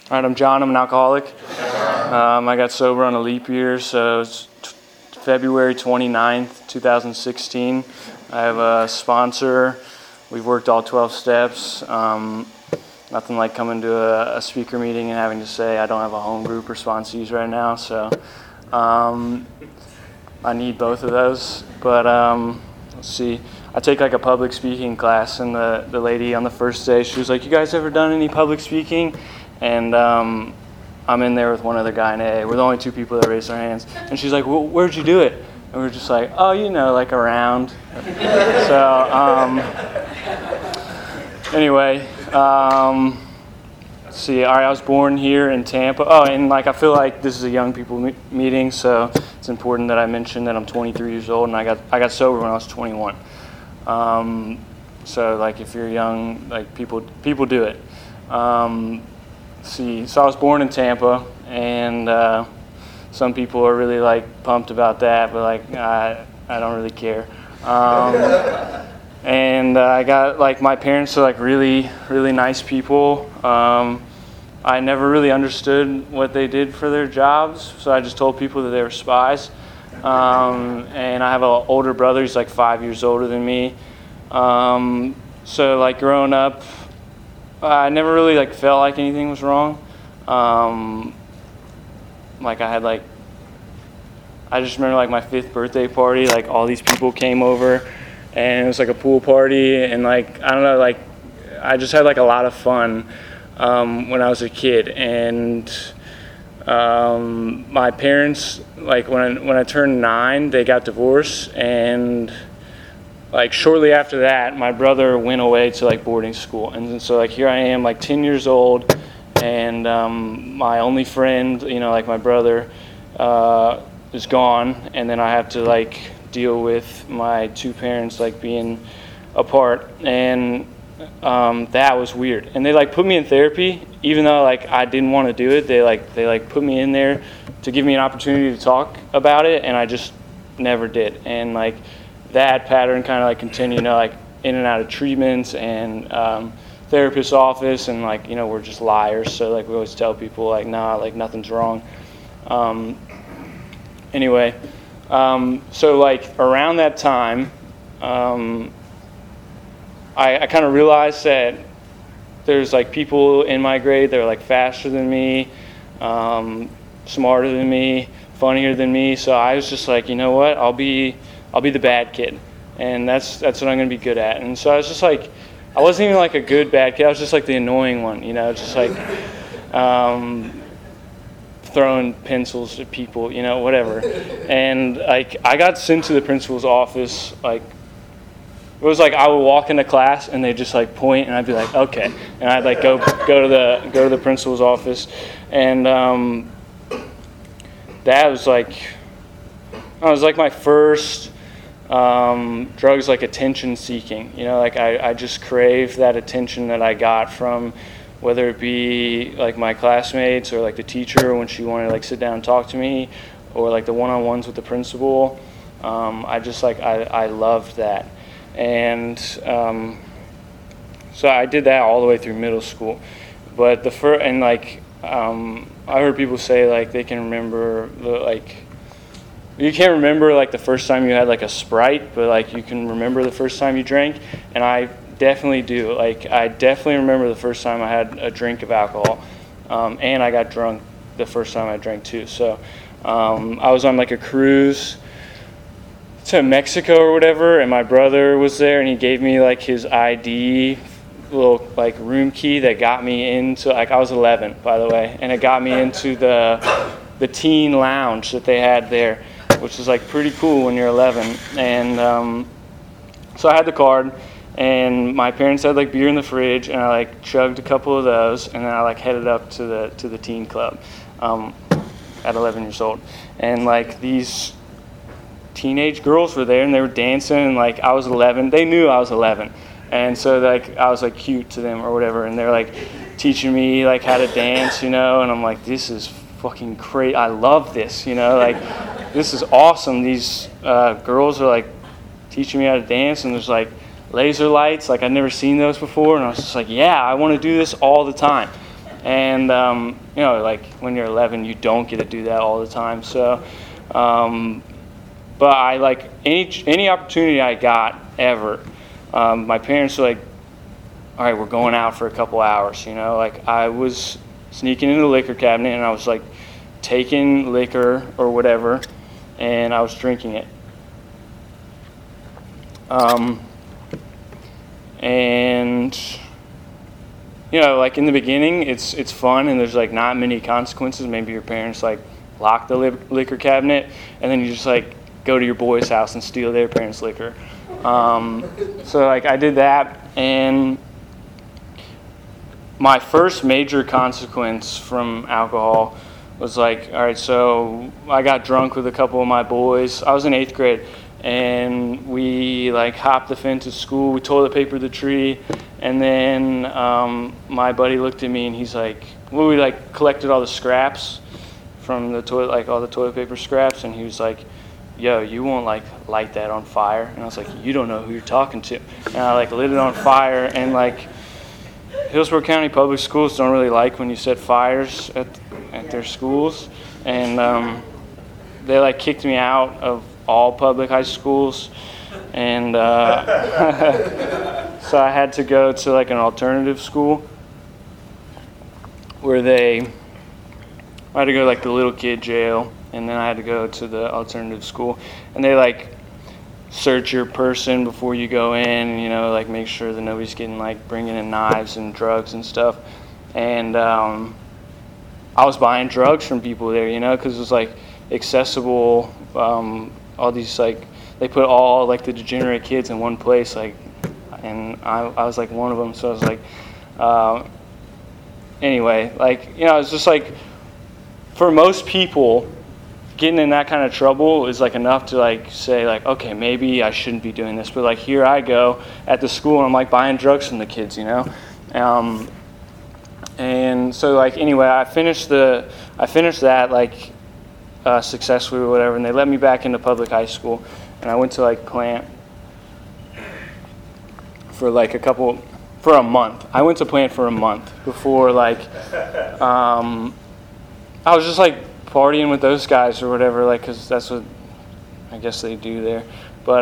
All right, I'm John. I'm an alcoholic. I got sober on a leap year, so it's February 29th, 2016. I have a sponsor. We've worked all 12 steps. Nothing like coming to a speaker meeting and having to say I don't have a home group or sponsees right now, so I need both of those. But let's see. I take like a public speaking class, and the lady on the first day, she was like, "You guys ever done any public speaking?" And I'm in there with one other guy in AA. We're the only two people that raised their hands. And she's like, "Well, where'd you do it?" And we're just like, "Oh, like around." So anyway, let's see. All right, I was born here in Tampa. Oh, and I feel like this is a young people meeting, so it's important that I mention that I'm 23 years old, and I got sober when I was 21. So if you're young, people do it. So I was born in Tampa, and some people are really pumped about that, but I don't really care. And I got my parents are really, really nice people. I never really understood what they did for their jobs, so I just told people that they were spies. And I have an older brother. He's 5 years older than me. So growing up, I never really felt like anything was wrong. I just remember my 5th birthday party, all these people came over, and it was a pool party, and I don't know, I just had a lot of fun when I was a kid. And my parents, when I turned 9, they got divorced, and shortly after that, my brother went away to boarding school, and so here I am 10 years old, and my only friend, my brother, is gone, and then I have to deal with my two parents being apart, and that was weird. And they put me in therapy, even though I didn't want to do it. They put me in there to give me an opportunity to talk about it, and I just never did. And that pattern kind of continued, in and out of treatments and therapist's office, and we're just liars, so we always tell people nah, nothing's wrong. Anyway, so around that time, I kind of realized that there's people in my grade that are faster than me, smarter than me, funnier than me. So I was just you know what, I'll be the bad kid, and that's what I'm going to be good at. And so I was just I wasn't even a good bad kid. I was just the annoying one, just throwing pencils at people, whatever. And I got sent to the principal's office. It was I would walk into class and they'd just point, and I'd be okay, and I'd go to the principal's office, and that was my first drugs, attention seeking. I just craved that attention that I got from, whether it be my classmates or the teacher when she wanted to sit down and talk to me, or the one-on-ones with the principal. I loved that. And so I did that all the way through middle school. But I heard people say they can remember you can't remember the first time you had a Sprite, but you can remember the first time you drank. And I definitely do. I definitely remember the first time I had a drink of alcohol, and I got drunk the first time I drank too. So I was on a cruise to Mexico or whatever, and my brother was there, and he gave me his ID little room key that got me into I was 11, by the way, and it got me into the teen lounge that they had there, which is pretty cool when you're 11. And so I had the card, and my parents had beer in the fridge, and I chugged a couple of those, and then I headed up to the teen club at 11 years old. And these teenage girls were there, and they were dancing, and I was 11. They knew I was 11, and so I was cute to them or whatever, and they're teaching me how to dance, and I'm this is fucking great. I love this, this is awesome. These girls are teaching me how to dance, and there's laser lights. I'd never seen those before, and I was just yeah, I want to do this all the time. And like when you're 11, you don't get to do that all the time. So, but I like any opportunity I got ever. My parents were like, all right, we're going out for a couple hours. Like I was sneaking into the liquor cabinet and I was like taking liquor or whatever, and I was drinking it. And like in the beginning, it's fun and there's like not many consequences. Maybe your parents like lock the liquor cabinet, and then you just like go to your boy's house and steal their parents' liquor. So like I did that, and my first major consequence from alcohol was like, all right, so I got drunk with a couple of my boys. I was in 8th grade, and we like hopped the fence at school. We toilet papered the tree, and then my buddy looked at me and he's like, well, we like collected all the scraps from the toilet, like all the toilet paper scraps, and he was like, yo, you won't like light that on fire. And I was like, you don't know who you're talking to. And I like lit it on fire, and like Hillsborough County Public Schools don't really like when you set fires at their schools, and they like kicked me out of all public high schools, and so I had to go to like an alternative school where I had to go to like the little kid jail, and then I had to go to the alternative school, and they like search your person before you go in, like make sure that nobody's getting like bringing in knives and drugs and stuff. And I was buying drugs from people there, because it was like accessible. All these like they put all like the degenerate kids in one place, like, and I was like one of them. So I was like, anyway, like it's just like for most people, getting in that kind of trouble is like enough to like say like, okay, maybe I shouldn't be doing this. But like here I go at the school and I'm like buying drugs from the kids, and so like anyway, I finished that like successfully or whatever, and they let me back into public high school, and I went to like Plant for like a month. I went to Plant for a month before like I was just like partying with those guys or whatever, like, because that's what I guess they do there. But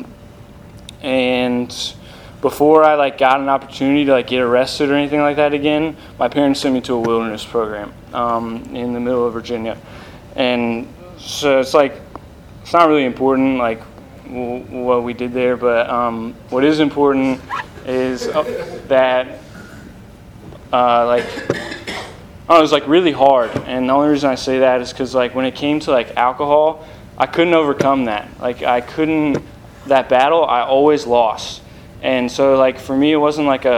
and before I like got an opportunity to like get arrested or anything like that again, my parents sent me to a wilderness program in the middle of Virginia, and so it's like it's not really important like what we did there, but what is important is that like. Oh, it was like really hard, and the only reason I say that is because like when it came to like alcohol, I couldn't overcome that. Like that battle I always lost, and so like for me it wasn't like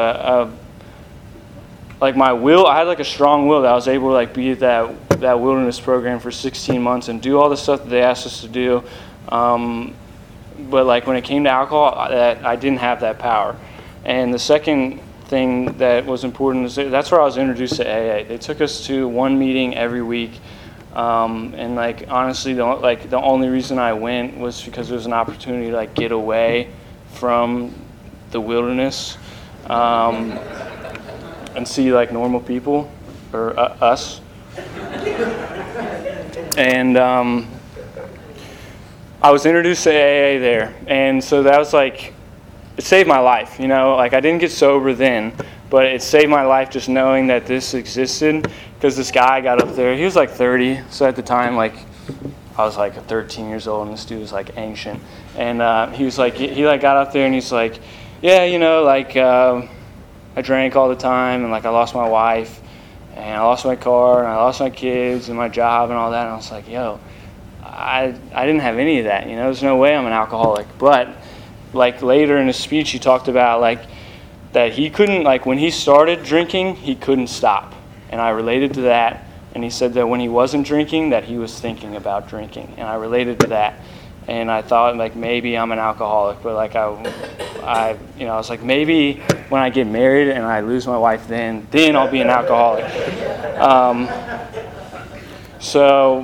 like my will. I had like a strong will that I was able to like be at that wilderness program for 16 months and do all the stuff that they asked us to do, but like when it came to alcohol, I didn't have that power. And the second thing that was important is that's where I was introduced to AA. They took us to one meeting every week, and like honestly, the only reason I went was because it was an opportunity to like get away from the wilderness, and see like normal people or us. And I was introduced to AA there, and so that was like. It saved my life, like I didn't get sober then, but it saved my life just knowing that this existed, because this guy got up there, he was like 30, so at the time, like, I was like 13 years old, and this dude was like ancient, and he was like, he like got up there, and he's like, yeah, like, I drank all the time, and like I lost my wife, and I lost my car, and I lost my kids, and my job, and all that, and I was like, yo, I didn't have any of that, there's no way I'm an alcoholic, but like later in his speech, he talked about like that he couldn't, like when he started drinking, he couldn't stop. And I related to that. And he said that when he wasn't drinking, that he was thinking about drinking. And I related to that. And I thought like maybe I'm an alcoholic, but like I was like maybe when I get married and I lose my wife, then I'll be an alcoholic. So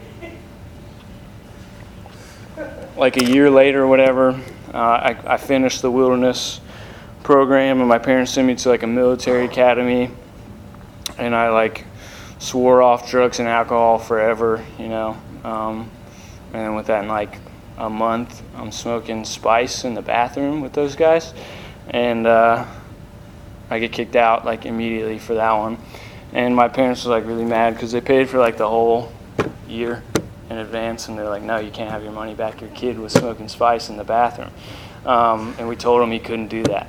like a year later or whatever, I finished the wilderness program, and my parents sent me to like a military academy, and I like swore off drugs and alcohol forever, and then within like a month, I'm smoking spice in the bathroom with those guys, and I get kicked out like immediately for that one. And my parents were like really mad because they paid for like the whole year in advance, and they're like, no, you can't have your money back. Your kid was smoking spice in the bathroom. And we told him he couldn't do that.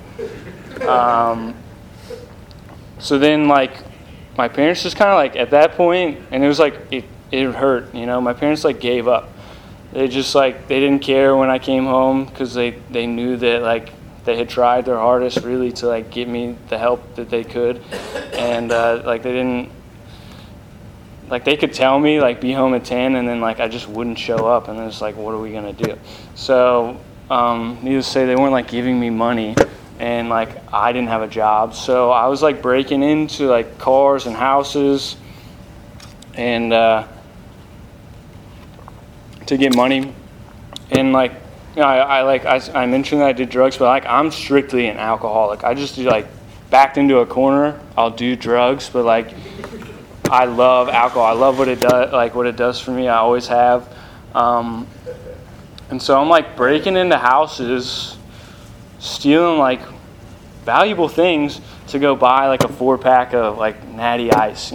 So then like my parents just kind of like at that point, and it was like it hurt, my parents like gave up. They just like they didn't care when I came home because they knew that like they had tried their hardest really to like get me the help that they could, and like they didn't, like they could tell me like be home at 10, and then like I just wouldn't show up, and then it's like, what are we gonna do? So needless to say, they weren't like giving me money, and like I didn't have a job, so I was like breaking into like cars and houses, and to get money, and like I mentioned that I did drugs, but like I'm strictly an alcoholic. I just do like backed into a corner, I'll do drugs, but like I love alcohol. I love what it does, like what it does for me. I always have, and so I'm like breaking into houses, stealing like valuable things to go buy like a 4-pack of like Natty Ice,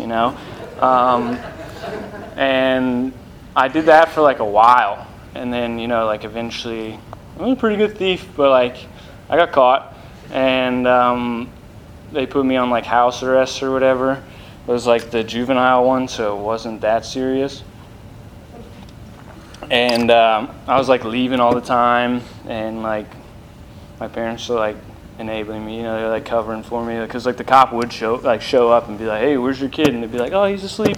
and I did that for like a while, and then like eventually I was a pretty good thief, but like I got caught, and they put me on like house arrest or whatever. It was like the juvenile one, so it wasn't that serious. And I was like leaving all the time, and like my parents were like enabling me, they're like covering for me, because like the cop would show up and be like, hey, where's your kid? And they'd be like, oh, he's asleep.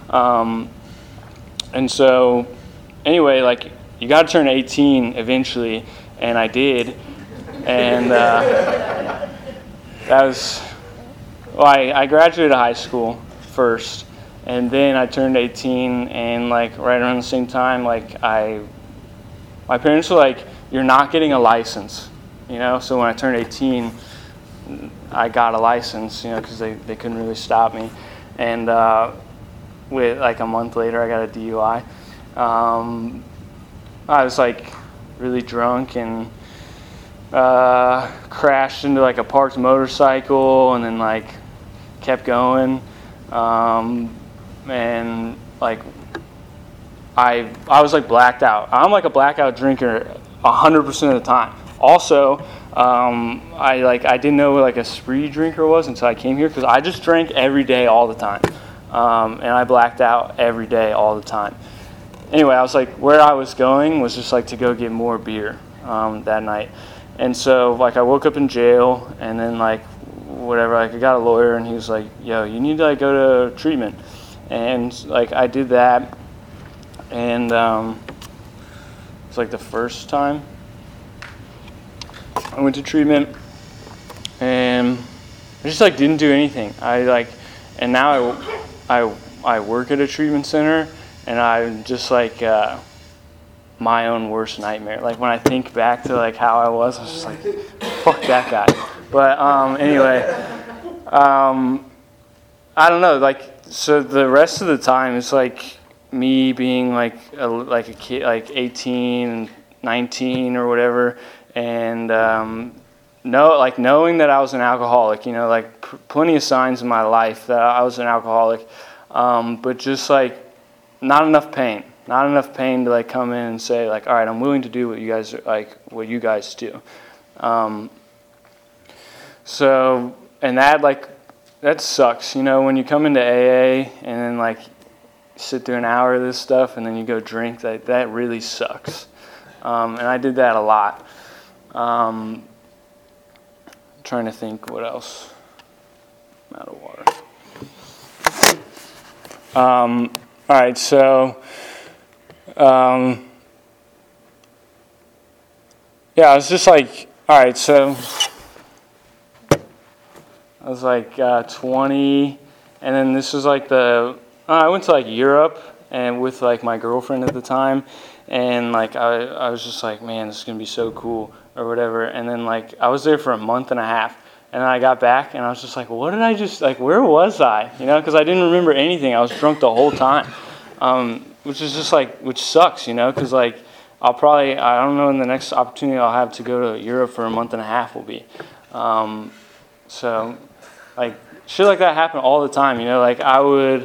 And so anyway, like you got to turn 18 eventually, and I did, and that was, well, I graduated high school first, and then I turned 18, and like right around the same time, like my parents were like, you're not getting a license, so when I turned 18, I got a license, because they couldn't really stop me, and with like a month later, I got a DUI. I was like really drunk and crashed into like a parked motorcycle, and then like kept going, and like I was like blacked out. I'm like a blackout drinker 100% of the time. Also, I didn't know what like a spree drinker was until I came here, because I just drank every day all the time. And I blacked out every day, all the time. Anyway, I was like, where I was going was just like to go get more beer that night. And so like I woke up in jail, and then like whatever, like I got a lawyer, and he was like, yo, you need to like go to treatment. And like I did that, and it's like the first time I went to treatment, and I just like didn't do anything. And now I work at a treatment center, and I'm just like my own worst nightmare. Like when I think back to like how I was just like, fuck that guy. But anyway, I don't know. Like so, the rest of the time it's like me being like a kid, like 18, 19 or whatever, and knowing that I was an alcoholic. Like plenty of signs in my life that I was an alcoholic. But just like not enough pain to like come in and say like, all right, I'm willing to do what you guys do. So, and that sucks, when you come into AA and then like sit through an hour of this stuff and then you go drink, that really sucks. And I did that a lot. Trying to think what else. I'm out of water. All right, so I was just like, all right, so I was like 20, and then this was like I went to like Europe and with like my girlfriend at the time, and like I was just like, man, this is gonna be so cool or whatever. And then like I was there for a month and a half, And then I got back, and I was just like, what did I just, like, where was I? You know, because I didn't remember anything. I was drunk the whole time, which is just like, which sucks, you know, because like I don't know when the next opportunity I'll have to go to Europe for a month and a half will be. So like shit like that happened all the time, you know, like I would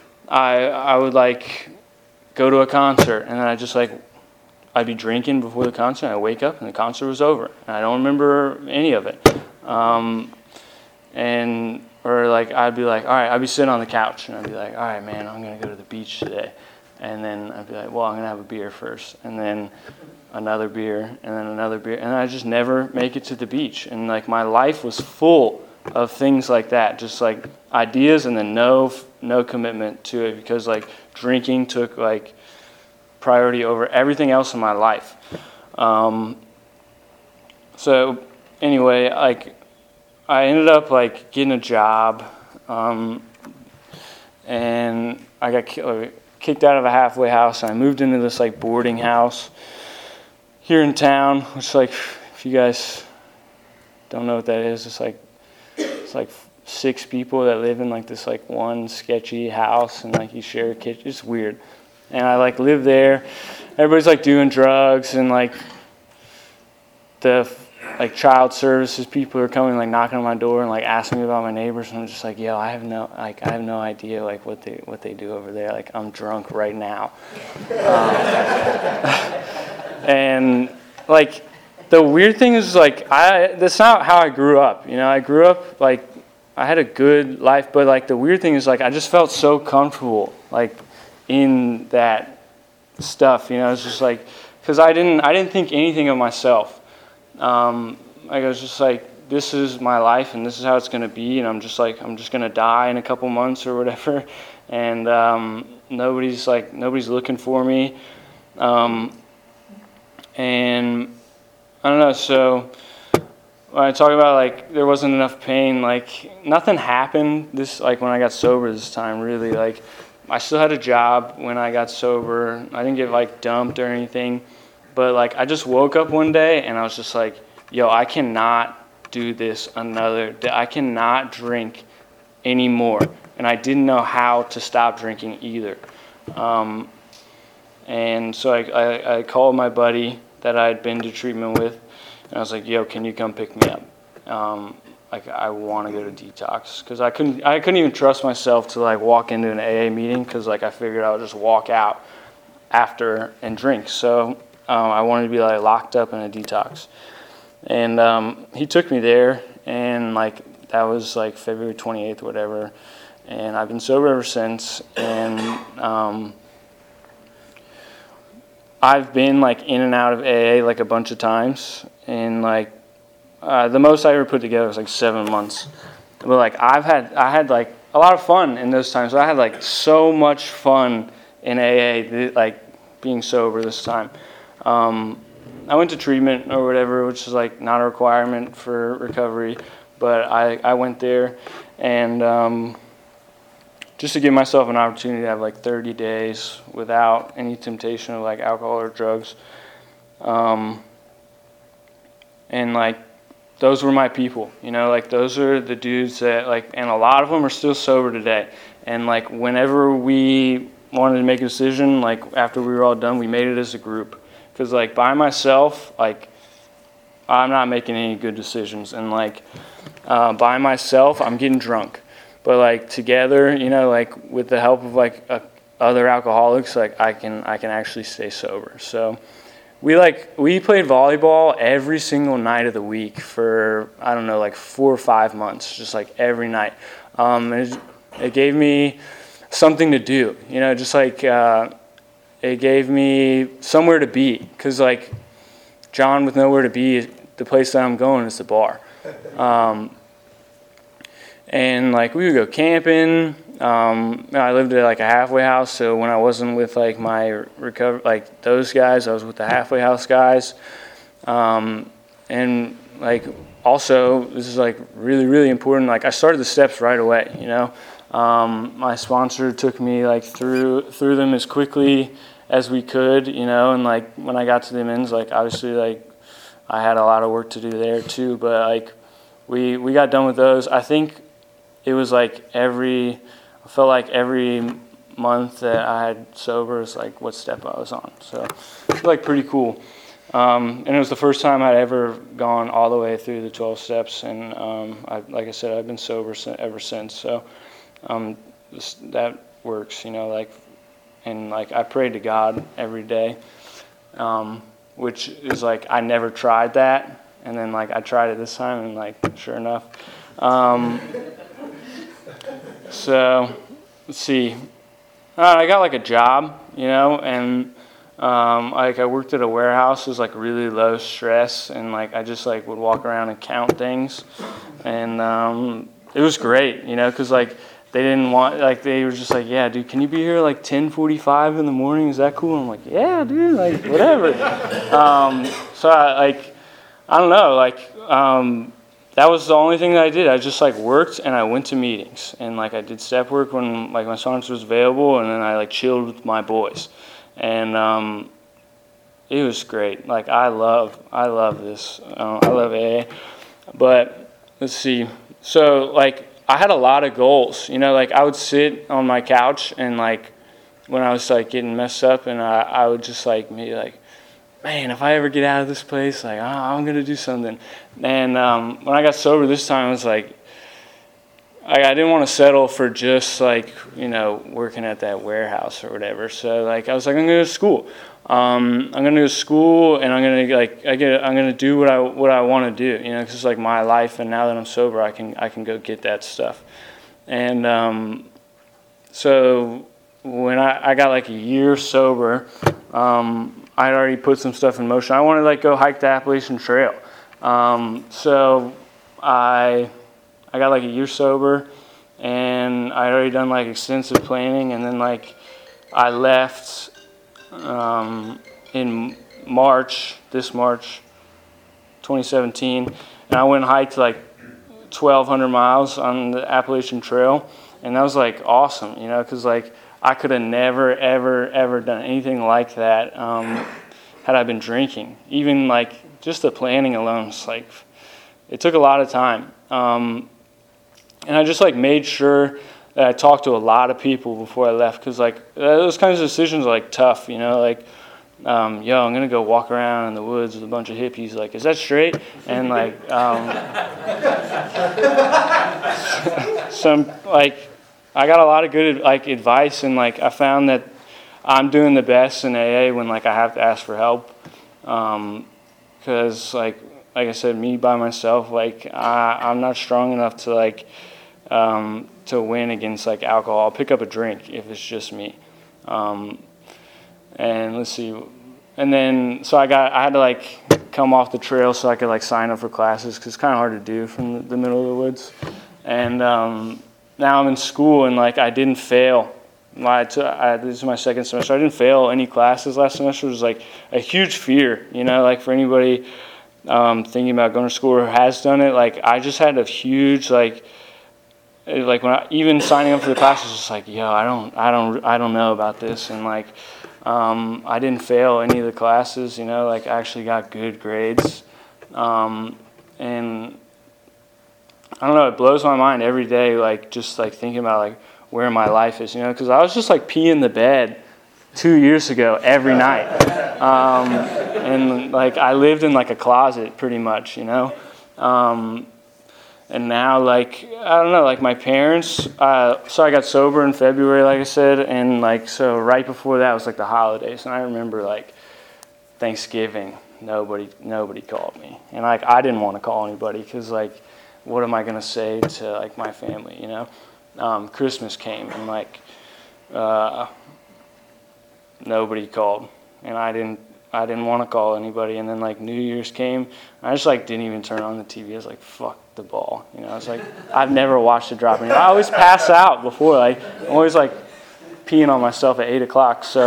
like go to a concert, and then I'd be drinking before the concert, and I'd wake up and the concert was over, and I don't remember any of it. Or like I'd be like, all right, I'd be sitting on the couch, and I'd be like, all right, man, I'm gonna go to the beach today, and then I'd be like, well, I'm gonna have a beer first, and then another beer, and then another beer, and I just never make it to the beach, and like my life was full of things like that, just like ideas, and then no commitment to it, because like drinking took like priority over everything else in my life. So anyway, like I ended up like getting a job, and I got kicked out of a halfway house, and I moved into this like boarding house here in town, which like, if you guys don't know what that is, it's like 6 people that live in like this like one sketchy house, and like you share a kitchen. It's weird. And I like live there. Everybody's like doing drugs, and like the like child services people are coming, like knocking on my door and like asking me about my neighbors, and I'm just like, yo, I have no idea like what they do over there. Like I'm drunk right now. And like the weird thing is like that's not how I grew up. You know, I grew up like I had a good life, but like the weird thing is like I just felt so comfortable like in that stuff. You know, it's just like because I didn't think anything of myself. I was just like, this is my life, and this is how it's going to be, and I'm just going to die in a couple months or whatever, and nobody's looking for me, and I don't know. So when I talk about like there wasn't enough pain, like nothing happened this like when I got sober this time really. Like I still had a job when I got sober. I didn't get like dumped or anything. But like I just woke up one day and I was just like, yo, I cannot do this another day. I cannot drink anymore. And I didn't know how to stop drinking either. And so I called my buddy that I had been to treatment with, and I was like, yo, can you come pick me up? Like I want to go to detox, because I couldn't even trust myself to like walk into an AA meeting, because like I figured I would just walk out after and drink. So I wanted to be like locked up in a detox, and he took me there, and like that was like February 28th, whatever, and I've been sober ever since, and I've been like in and out of AA like a bunch of times, and like the most I ever put together was like 7 months, but like I had like a lot of fun in those times. I had like so much fun in AA, like being sober this time. I went to treatment or whatever, which is like not a requirement for recovery, but I went there, and just to give myself an opportunity to have like 30 days without any temptation of like alcohol or drugs. And like those were my people, you know, like those are the dudes that like, and a lot of them are still sober today. And like whenever we wanted to make a decision, like after we were all done, we made it as a group. Because like by myself, like I'm not making any good decisions, and like by myself, I'm getting drunk. But like together, you know, like with the help of like other alcoholics, like I can actually stay sober. So we played volleyball every single night of the week for I don't know, like 4 or 5 months, just like every night. It gave me something to do, you know, just like. It gave me somewhere to be, because like John with nowhere to be, the place that I'm going is the bar. And like we would go camping. I lived at like a halfway house, so when I wasn't with like my like those guys, I was with the halfway house guys. And like also, this is like really, really important. Like I started the steps right away, you know. My sponsor took me like through them as quickly as we could, you know, and like when I got to the amends, like obviously like I had a lot of work to do there too, but like we got done with those. I think it was like I felt like every month that I had sober is like what step I was on. So it was like pretty cool. And it was the first time I'd ever gone all the way through the 12 steps. And like I said, I've been sober ever since. So that works, and like I pray to God every day, which is like I never tried that. And then like I tried it this time and like sure enough. So let's see. I got like a job, and like I worked at a warehouse. It was like really low stress, and like I just like would walk around and count things, and it was great, because like they didn't want, like they were just like, yeah, dude, can you be here like 10:45 in the morning? Is that cool? I'm like, yeah, dude, like whatever. So I don't know, like that was the only thing that I did. I just like worked and I went to meetings, and like I did step work when like my sponsor was available, and then I like chilled with my boys, and it was great. Like I love this. I love AA. But let's see. So like I had a lot of goals. Like I would sit on my couch and like when I was like getting messed up, and I would just like be like, man, if I ever get out of this place, like, I'm going to do something. And when I got sober this time, I was like, I didn't want to settle for just like, working at that warehouse or whatever. So like, I was like, I'm going to go to school. I'm going to go to school, and I'm going to like, I'm going to do what I want to do, because it's like my life. And now that I'm sober, I can go get that stuff. And so when I got like a year sober, I had already put some stuff in motion. I wanted to like go hike the Appalachian Trail. So I got like a year sober, and I had already done like extensive planning, and then like I left in this March 2017, and I went and hiked like 1,200 miles on the Appalachian Trail, and that was like awesome, because like I could have never, ever done anything like that had I been drinking. Even like just the planning alone was like, it took a lot of time. And I just like made sure that I talked to a lot of people before I left, because like those kinds of decisions are like tough, like, I'm gonna go walk around in the woods with a bunch of hippies. Like, is that straight? And like, some like. I got a lot of good like advice, and like I found that I'm doing the best in AA when like I have to ask for help, because like I said, me by myself, like I'm not strong enough to like to win against like alcohol. I'll pick up a drink if it's just me, and let's see, and then so I had to like come off the trail so I could like sign up for classes, because it's kind of hard to do from the middle of the woods, and now I'm in school, and like I didn't fail. This is my second semester. I didn't fail any classes last semester. It was like a huge fear, like for anybody thinking about going to school or has done it. Like I just had a huge like when even signing up for the classes, just like, I don't know about this, and like I didn't fail any of the classes. Like I actually got good grades, and I don't know, it blows my mind every day, like just like thinking about like where my life is, because I was just like peeing the bed 2 years ago every night, and like I lived in like a closet pretty much, and now like I don't know, like my parents. So I got sober in February, like I said, and like so right before that was like the holidays, and I remember like Thanksgiving, nobody called me, and like I didn't want to call anybody, because like, what am I going to say to like my family, Christmas came, and like nobody called, and I didn't want to call anybody, and then like New Year's came, I just like didn't even turn on the TV. I was like, fuck the ball, I was like, I've never watched it drop. I always pass out before, like I'm always like peeing on myself at 8 o'clock, so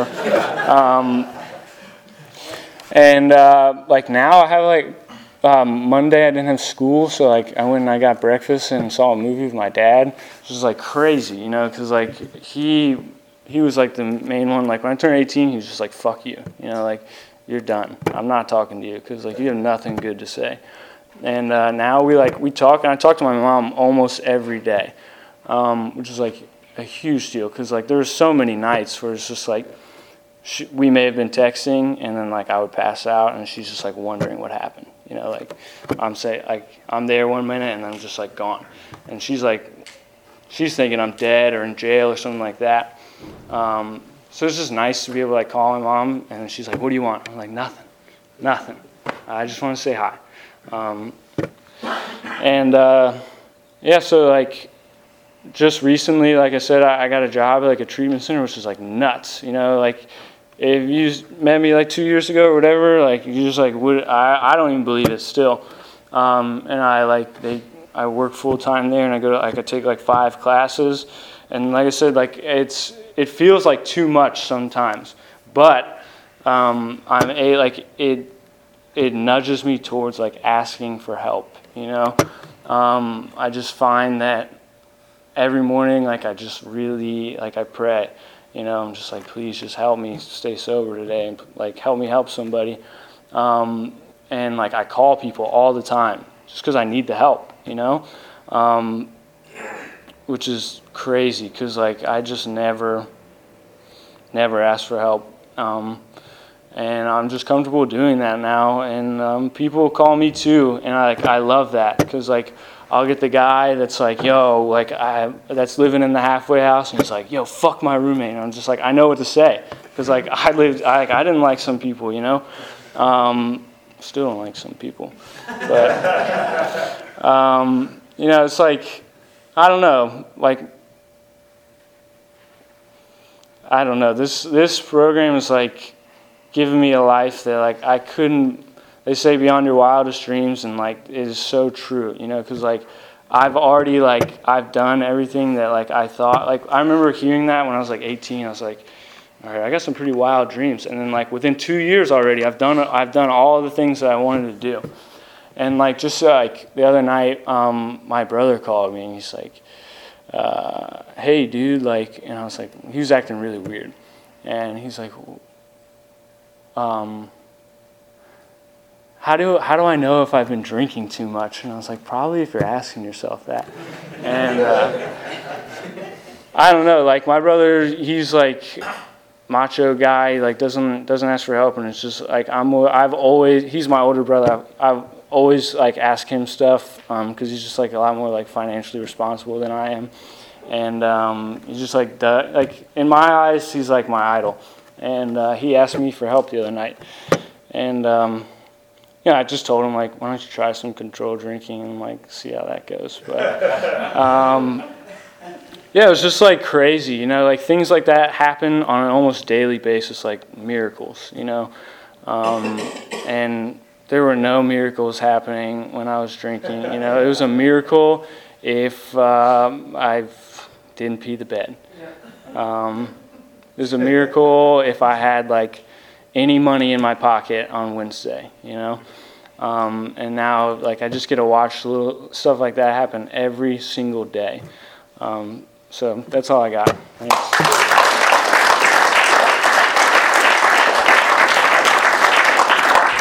and like now I have like Monday I didn't have school, so like I went and I got breakfast and saw a movie with my dad, which was like crazy, because like he was like the main one. Like when I turned 18, he was just like, fuck you, like you're done. I'm not talking to you, because like you have nothing good to say. And now we talk, and I talk to my mom almost every day, which is like a huge deal, because like there were so many nights where it's just like we may have been texting, and then like I would pass out, and she's just like wondering what happened. You know, like I'm there 1 minute, and then I'm just like gone, and she's thinking I'm dead or in jail or something like that. So it's just nice to be able to like call my mom, and she's like, "What do you want?" I'm like, "Nothing. I just want to say hi." So like just recently, like I said, I got a job at like a treatment center, which is like nuts. You know, like if you met me like 2 years ago or whatever, like you just like I don't even believe it still. And I work full time there, and I take like 5 classes, and like I said, like it feels like too much sometimes, but it nudges me towards like asking for help. You know, I just find that every morning, like I just really like I pray. You know, I'm just like, please just help me stay sober today, and like help me help somebody. And like I call people all the time just because I need the help. You know, which is crazy because like I just never ask for help. And I'm just comfortable doing that now, and people call me too, and I love that, because like I'll get the guy that's like, yo, like that's living in the halfway house, and he's like, yo, fuck my roommate, and I'm just like, I know what to say, because like I didn't like some people, you know, still don't like some people, but you know, it's like I don't know, this program is like giving me a life that like I couldn't. They say beyond your wildest dreams, and like it is so true, you know, because like I've done everything that like I thought. Like I remember hearing that when I was like 18. I was like, all right, I got some pretty wild dreams, and then like within 2 years already, I've done all the things that I wanted to do. And like just like the other night, my brother called me, and he's like, hey dude, like, and I was like, he was acting really weird, and he's like, how do I know if I've been drinking too much? And I was like, probably if you're asking yourself that. And I don't know, like my brother, he's like macho guy, like doesn't ask for help, and it's just like he's my older brother. I've always like asked him stuff because he's just like a lot more like financially responsible than I am, and he's just like in my eyes, he's like my idol. And he asked me for help the other night, and I just told him like, why don't you try some controlled drinking and like see how that goes. But it was just like crazy, you know, like things like that happen on an almost daily basis, like miracles, you know, and there were no miracles happening when I was drinking. You know, it was a miracle if I didn't pee the bed. It was a miracle if I had like any money in my pocket on Wednesday, you know. And now like I just get to watch little stuff like that happen every single day. So that's all I got. Thanks.